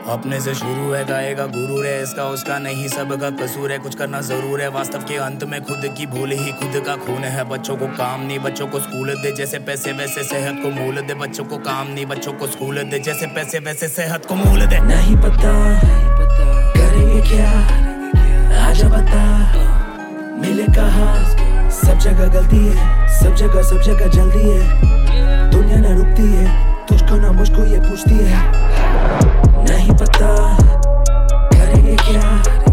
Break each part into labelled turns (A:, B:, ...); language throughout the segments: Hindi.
A: अपने से शुरू है गाएगा गुरु रे, इसका उसका नहीं सबका कसूर है, कुछ करना जरूर है वास्तव के अंत में, खुद की भूल ही खुद का खून है। बच्चों को काम नहीं बच्चों को स्कूल दे, जैसे पैसे वैसे सेहत को मूल दे। बच्चों को काम नहीं बच्चों को स्कूल दे, जैसे पैसे वैसे सेहत को मूल दे।
B: नहीं पता करेंगे क्या, आजा बता मिले कहा। सब जगह गलती है, सब जगह जल्दी है, दुनिया न रुकती है, तुझको ना मुझको ये पूछती है। नहीं पता करेंगे क्या,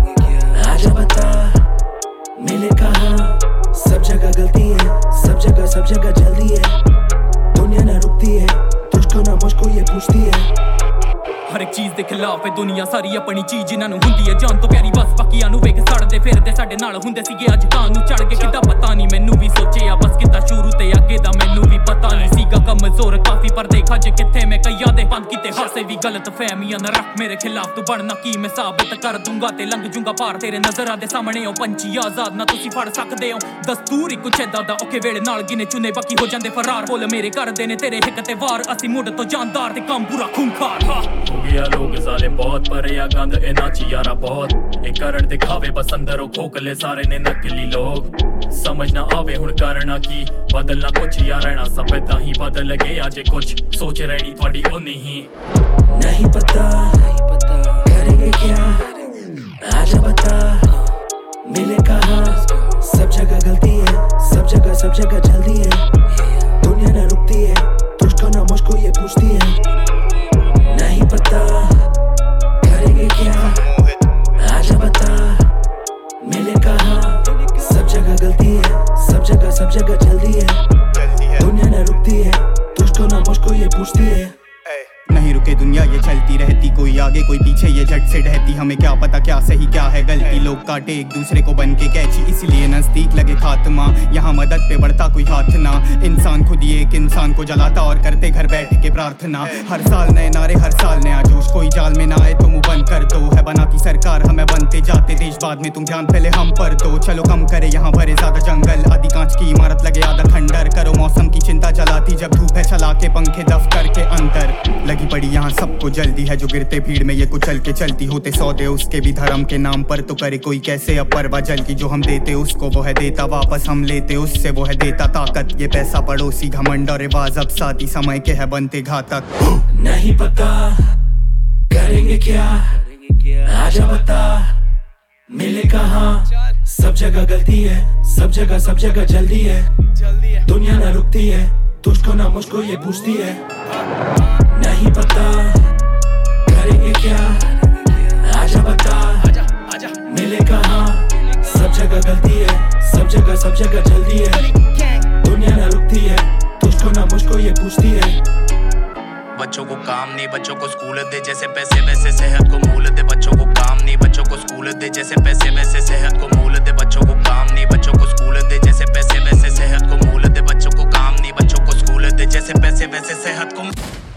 B: आजा बता मिले कहा। सब जगह गलती है, सब जगह जल्दी है, दुनिया न रुकती है, तुझको ना मुझको ये पूछती है।
C: हर एक चीज दे खिलाफ है दुनिया सारी, अपनी चीज जिन्हां नूं हुंदी है जान तो प्यारी, बस बाकियां नूं वेख सड़दे फिरदे साडे नाल हुंदे सीगे अज कां नूं चढ़ के। किदा पता नहीं मैनू भी सोचिया बस किदा शुरू ते अगे दा मैनू भी पता नहीं सीगा कमजोर काफी, पर देखा जे किथे मैं कई दे बंद कीते हासे भी गलत फहमियां न रख मेरे खिलाफ, तू बनना की मैं साबित कर दूंगा ते लंघ जूंगा पार तेरे नजरां दे सामने। ओ पंछी आजाद ना तुसी फड़ सकदे हो, दस्तूर ही कुछ ऐदा दा औखे वेले नाल गिने चुने बाकी हो जांदे फरार। बोल मेरे करदे ने तेरे हिक ते वार, असी मुड़ तो जानदार ते काम पूरा खूंखार।
A: हो गया लोग साले बहुत पर या गंद इना चियारा बहुत, एक कारण दिखावे बस अंदरों खोखले सारे ने नकली लोग। समझ ना आवे हुण करना की, बदलना कुछ या रहना सब दा ही बदल गया जे कुछ सोच रहनी थोड़ी ओनी ही।
B: नहीं पता करेंगे क्या, आजा बता मिले कहा। सब जगह गलती है, सब जगह जल्दी है, दुनिया न रुकती है, तुझको ना मुझको ये पूछती है। नहीं पता करेंगे क्या, आजा बता मिले कहा। सब जगह गलती है, सब जगह जल्दी है, दुनिया न रुकती है, तुझको ना मुझको ये पूछती है।
D: नहीं रुके दुनिया ये चलती रहती, कोई आगे कोई पीछे ये झट से ढहती, हमें क्या पता क्या सही क्या है गलती। लोग काटे एक दूसरे को बन के कैची, इसलिए नजदीक लगे खात्मा, यहाँ मदद पे बढ़ता कोई हाथ ना। इंसान खुद ही एक इंसान को जलाता और करते घर बैठ के प्रार्थना। हर साल नए नारे हर साल नया जोश, कोई जाल में ना आए तो मुंह बंद कर दो। है बनाती सरकार हमें बनते जाते देश, बाद में तुम ध्यान पहले हम पर दो। चलो कम करे यहाँ भरे ज्यादा जंगल, आधी कांच की इमारत लगे आधा खंडर। करो मौसम की चिंता जलाती जब धूप है, चला के पंखे दफ्तर के अंदर। लगी पड़ी यहाँ सबको जल्दी है, जो गिरते भीड़ में ये कुचल के चलती। होते सौदे उसके भी धर्म के नाम पर, तो करे कोई कैसे अपरवा जल की। जो हम देते उसको वो है देता वापस, हम लेते उससे वो है देता ताकत। ये पैसा पड़ोसी घमंड और रिवाज अब साथी, समय के है बनते घातक।
B: नहीं पता करेंगे क्या, आजा बता मिले कहा। सब जगह गलती है, सब जगह जल्दी है, दुनिया न रुकती है, तुझको ना मुझको ये पूछती है। नहीं पता करेंगे क्या, आजा बता मिले कहा। सब जगह गलती है, सब जगह जल्दी है, दुनिया न रुकती है, तुझको ना मुझको ये पूछती है।
A: बच्चों को काम नहीं बच्चों को स्कूल दे, जैसे पैसे वैसे सेहत को मूल दे। बच्चों को काम नहीं बच्चों को स्कूल दे, जैसे पैसे वैसे सेहत को मूल दे। बच्चों को काम नहीं बच्चों को स्कूल दे, जैसे पैसे वैसे सेहत को मूल दे। बच्चों को काम नहीं बच्चों को स्कूल दे, जैसे पैसे वैसे सेहत को